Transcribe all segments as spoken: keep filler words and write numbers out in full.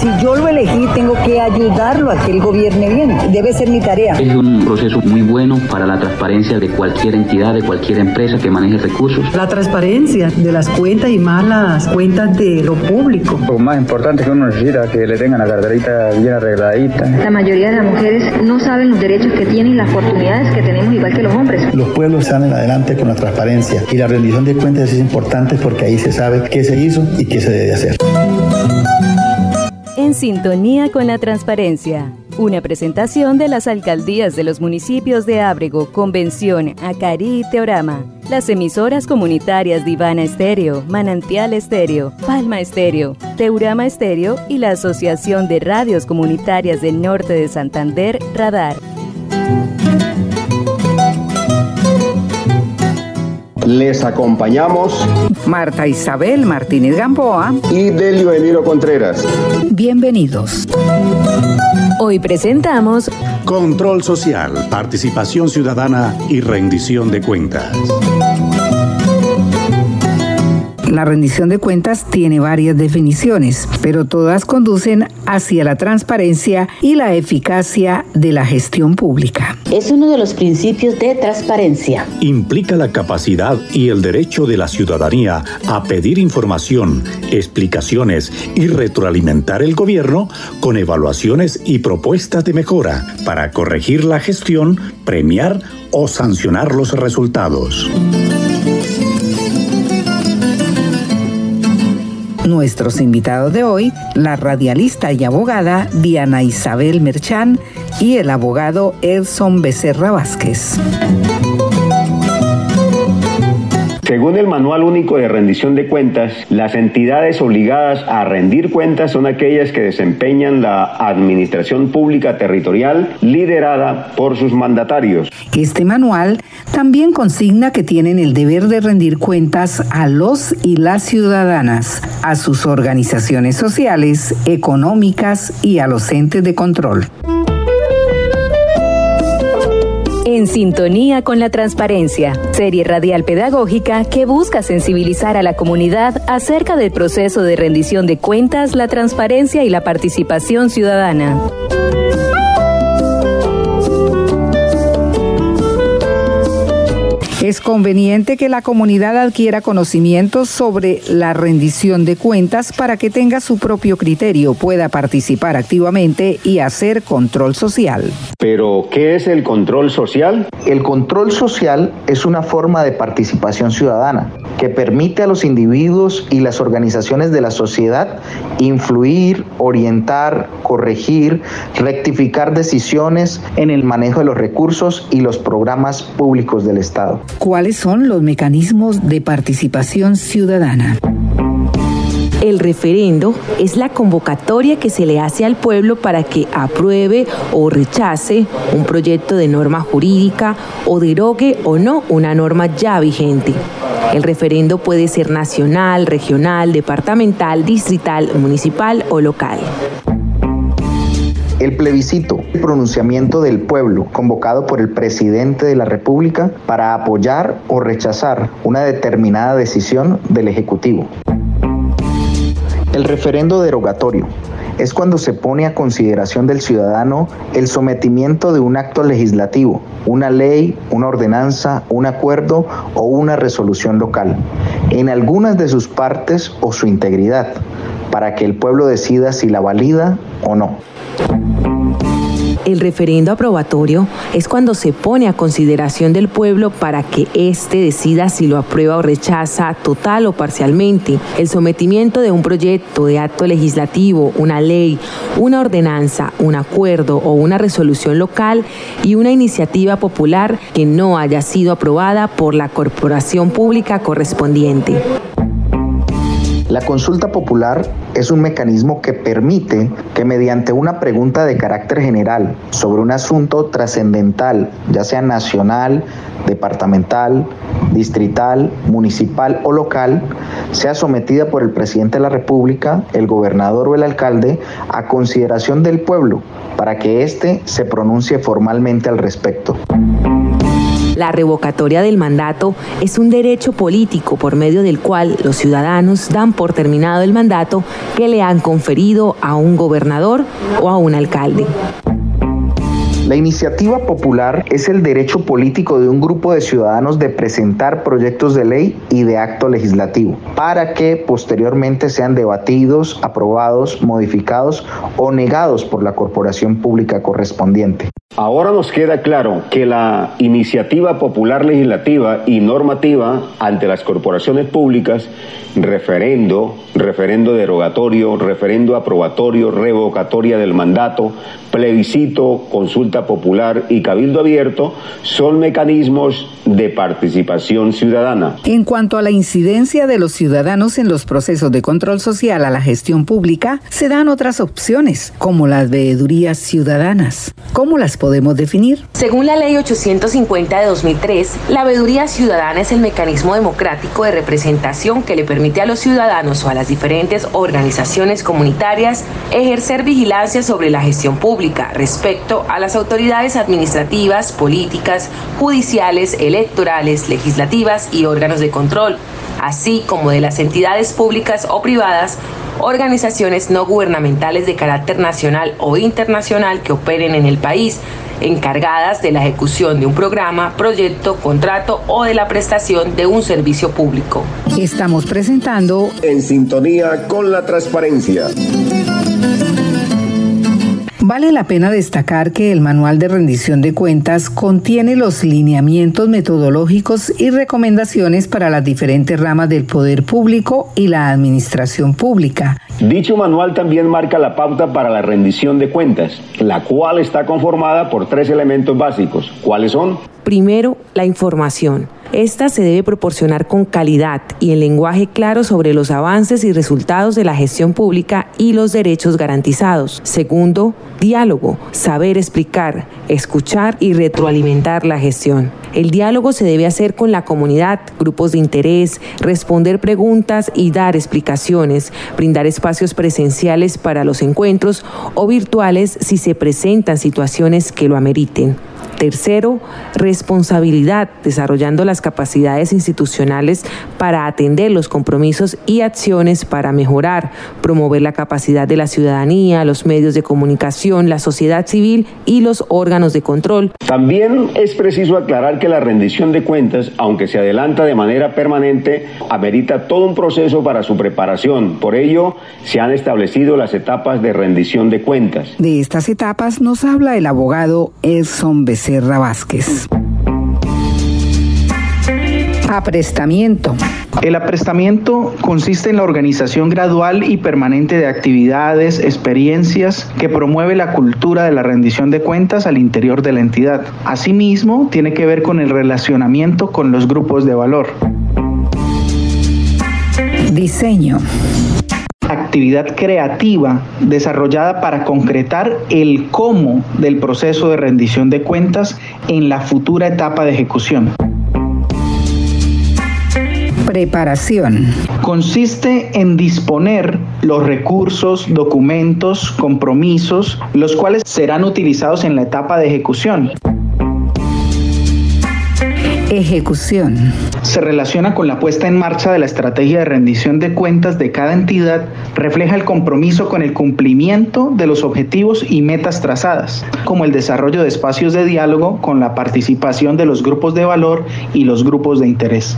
Si yo lo elegí, tengo que ayudarlo a que él gobierne bien. Debe ser mi tarea. Es un proceso muy bueno para la transparencia de cualquier entidad, de cualquier empresa que maneje recursos. La transparencia de las cuentas y más las cuentas de lo público. Lo más importante que uno necesita es que le tengan la carterita bien arregladita. La mayoría de las mujeres no saben los derechos que tienen y las oportunidades que tenemos igual que los hombres. Los pueblos salen adelante con la transparencia y la rendición de cuentas es importante porque ahí se sabe qué se hizo y qué se debe hacer. En sintonía con la transparencia. Una presentación de las alcaldías de los municipios de Ábrego, Convención, Acarí y Teorama. Las emisoras comunitarias Divana Estéreo, Manantial Estéreo, Palma Estéreo, Teorama Estéreo y la Asociación de Radios Comunitarias del Norte de Santander, Radar. Les acompañamos Marta Isabel Martínez Gamboa y Delio Emiro Contreras. Bienvenidos. Hoy presentamos Control Social, Participación Ciudadana y Rendición de Cuentas. La rendición de cuentas tiene varias definiciones, pero todas conducen hacia la transparencia y la eficacia de la gestión pública. Es uno de los principios de transparencia. Implica la capacidad y el derecho de la ciudadanía a pedir información, explicaciones y retroalimentar el gobierno con evaluaciones y propuestas de mejora para corregir la gestión, premiar o sancionar los resultados. Nuestros invitados de hoy, la radialista y abogada Diana Isabel Merchán y el abogado Edson Becerra Vázquez. Según el Manual Único de Rendición de Cuentas, las entidades obligadas a rendir cuentas son aquellas que desempeñan la administración pública territorial liderada por sus mandatarios. Este manual también consigna que tienen el deber de rendir cuentas a los y las ciudadanas, a sus organizaciones sociales, económicas y a los entes de control. En sintonía con la transparencia, serie radial pedagógica que busca sensibilizar a la comunidad acerca del proceso de rendición de cuentas, la transparencia y la participación ciudadana. Es conveniente que la comunidad adquiera conocimientos sobre la rendición de cuentas para que tenga su propio criterio, pueda participar activamente y hacer control social. ¿Pero qué es el control social? El control social es una forma de participación ciudadana que permite a los individuos y las organizaciones de la sociedad influir, orientar, corregir, rectificar decisiones en el manejo de los recursos y los programas públicos del Estado. ¿Cuáles son los mecanismos de participación ciudadana? El referendo es la convocatoria que se le hace al pueblo para que apruebe o rechace un proyecto de norma jurídica o derogue o no una norma ya vigente. El referendo puede ser nacional, regional, departamental, distrital, municipal o local. El plebiscito, el pronunciamiento del pueblo convocado por el presidente de la República para apoyar o rechazar una determinada decisión del Ejecutivo. El referendo derogatorio es cuando se pone a consideración del ciudadano el sometimiento de un acto legislativo, una ley, una ordenanza, un acuerdo o una resolución local, en algunas de sus partes o su integridad, para que el pueblo decida si la valida o no. El referendo aprobatorio es cuando se pone a consideración del pueblo para que éste decida si lo aprueba o rechaza total o parcialmente. El sometimiento de un proyecto de acto legislativo, una ley, una ordenanza, un acuerdo o una resolución local y una iniciativa popular que no haya sido aprobada por la corporación pública correspondiente. La consulta popular es un mecanismo que permite que mediante una pregunta de carácter general sobre un asunto trascendental, ya sea nacional, departamental, distrital, municipal o local, sea sometida por el presidente de la República, el gobernador o el alcalde a consideración del pueblo para que éste se pronuncie formalmente al respecto. La revocatoria del mandato es un derecho político por medio del cual los ciudadanos dan por terminado el mandato que le han conferido a un gobernador o a un alcalde. La iniciativa popular es el derecho político de un grupo de ciudadanos de presentar proyectos de ley y de acto legislativo para que posteriormente sean debatidos, aprobados, modificados o negados por la corporación pública correspondiente. Ahora nos queda claro que la iniciativa popular legislativa y normativa ante las corporaciones públicas, referendo, referendo derogatorio, referendo aprobatorio, revocatoria del mandato, plebiscito, consulta popular y cabildo abierto, son mecanismos de participación ciudadana. En cuanto a la incidencia de los ciudadanos en los procesos de control social a la gestión pública, se dan otras opciones, como las veedurías ciudadanas. ¿Cómo las podemos definir? Según la Ley ochocientos cincuenta de dos mil tres, la veeduría ciudadana es el mecanismo democrático de representación que le permite a los ciudadanos o a las diferentes organizaciones comunitarias ejercer vigilancia sobre la gestión pública respecto a las autoridades administrativas, políticas, judiciales, electorales, legislativas y órganos de control, así como de las entidades públicas o privadas, organizaciones no gubernamentales de carácter nacional o internacional que operen en el país, encargadas de la ejecución de un programa, proyecto, contrato o de la prestación de un servicio público. Estamos presentando En sintonía con la transparencia. Vale la pena destacar que el Manual de Rendición de Cuentas contiene los lineamientos metodológicos y recomendaciones para las diferentes ramas del poder público y la administración pública. Dicho manual también marca la pauta para la rendición de cuentas, la cual está conformada por tres elementos básicos. ¿Cuáles son? Primero, la información. Esta se debe proporcionar con calidad y en lenguaje claro sobre los avances y resultados de la gestión pública y los derechos garantizados. Segundo, diálogo, saber explicar, escuchar y retroalimentar la gestión. El diálogo se debe hacer con la comunidad, grupos de interés, responder preguntas y dar explicaciones, brindar espacios presenciales para los encuentros o virtuales si se presentan situaciones que lo ameriten. Tercero, responsabilidad, desarrollando las capacidades institucionales para atender los compromisos y acciones para mejorar, promover la capacidad de la ciudadanía, los medios de comunicación, la sociedad civil y los órganos de control. También es preciso aclarar que la rendición de cuentas, aunque se adelanta de manera permanente, amerita todo un proceso para su preparación. Por ello, se han establecido las etapas de rendición de cuentas. De estas etapas nos habla el abogado Edson Becerra Vázquez. Aprestamiento. El aprestamiento consiste en la organización gradual y permanente de actividades, experiencias que promueve la cultura de la rendición de cuentas al interior de la entidad. Asimismo, tiene que ver con el relacionamiento con los grupos de valor. Diseño. Actividad creativa desarrollada para concretar el cómo del proceso de rendición de cuentas en la futura etapa de ejecución. Preparación. Consiste en disponer los recursos, documentos, compromisos, los cuales serán utilizados en la etapa de ejecución. Ejecución. Se relaciona con la puesta en marcha de la estrategia de rendición de cuentas de cada entidad, refleja el compromiso con el cumplimiento de los objetivos y metas trazadas, como el desarrollo de espacios de diálogo con la participación de los grupos de valor y los grupos de interés.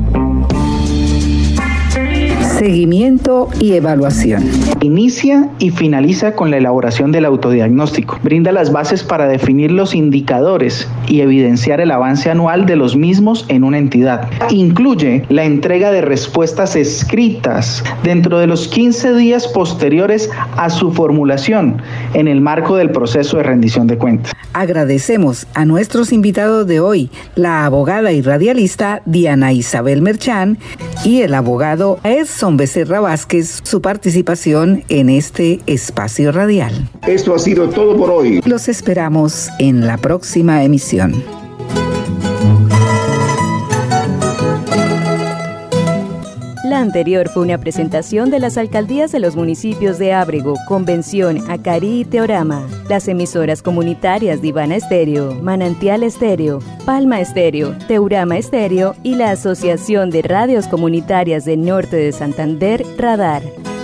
Seguimiento y evaluación. Inicia y finaliza con la elaboración del autodiagnóstico. Brinda las bases para definir los indicadores y evidenciar el avance anual de los mismos en una entidad. Incluye la entrega de respuestas escritas dentro de los quince días posteriores a su formulación en el marco del proceso de rendición de cuentas. Agradecemos a nuestros invitados de hoy, la abogada y radialista Diana Isabel Merchán y el abogado Edson Becerra Vázquez, su participación en este espacio radial. Esto ha sido todo por hoy. Los esperamos en la próxima emisión. La anterior fue una presentación de las alcaldías de los municipios de Ábrego, Convención, Acarí y Teorama, las emisoras comunitarias Divana Estéreo, Manantial Estéreo, Palma Estéreo, Teorama Estéreo y la Asociación de Radios Comunitarias del Norte de Santander, Radar.